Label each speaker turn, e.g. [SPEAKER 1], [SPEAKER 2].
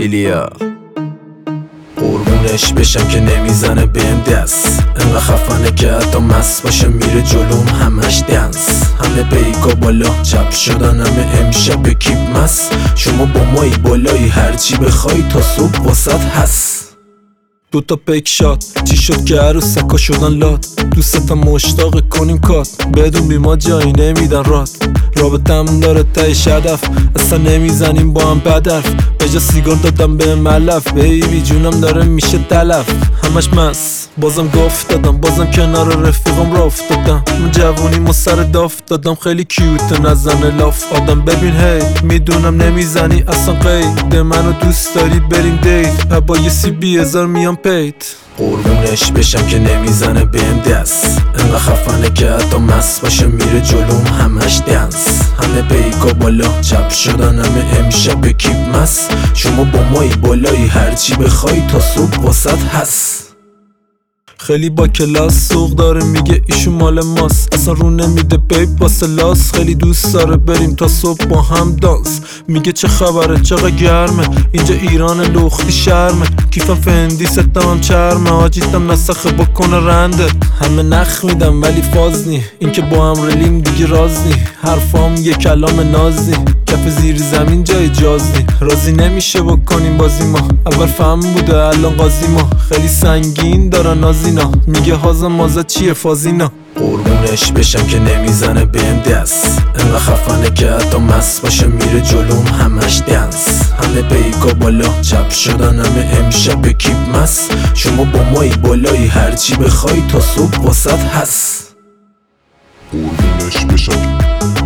[SPEAKER 1] ایلیا قربونش بشم که نمیزنه بهم دست، انقدر خفنه که حتی مست باشه میره جلوم همش دنس. همه بیگا بالا چپ شدن، همه امشب به کیپ مست. شما با مایی بالایی هرچی بخوای تا صبح واسط هست. دوتا پیک شات چی شد که عروسکا شدن لات، دوستم مشتاق کنیم کات، بدون بی ما جایی نمیدن رات. رابطم داره تهش هدف، اصلا نمیزنیم با هم بدرف. به جا سیگار دادم به ملف، بیبی جونم داره میشه تلف. همش مست بازم گفت دادم، بازم کنار رفیقم را افتادم. من جوونیمو سر داف دادم، خیلی کیوت نزنه لاف آدم. ببین هی میدونم نمیزنی اصلا قید، منو دوست داری بریم دیت، با یه CB1000 میام پیت. قربونش بشم که نمیزنه بهم دست، انقدر خفنه که حتی مست باشه میره جلوم همش دنس. همه بیگا بالا چپ شدن، همه امشب به کیپ مست. شما با مایی بالایی هرچی بخوای تا صبح واسط هست. خیلی با کلاس سوق داره میگه ایشون مال ماست، اصلا رو نمیده بیب واسه لاس. خیلی دوست داره بریم تا صبح با هم دانس. میگه چه خبره چقدر گرمه اینجا ایران لختی شرمه. کیفم فندی ستمم چرمه، آجیتم نسخه بکنه رنده. همه نخ میدم ولی فاز نی، این که با هم رلیم دیگه راز نی. حرفام یه کلام ناز نی، کف زیر زمین جای جاز نی. راضی نمیشه بکنیم بازی ما، اول فهم بوده الان قاضی ما. خیلی سنگین دارن نازینا، میگه هازا مازا چیه فازینا. قربونش بشم که نمیزنه بهم دست، انقدر خفنه که حتی مست باشه میره جلوم همش دنس. همه بیگا بالا چپ شدن، همه امشب به کیپ مست. شما با مایی بالایی هرچی بخوای تا صبح واسط هست.
[SPEAKER 2] قربونش بشم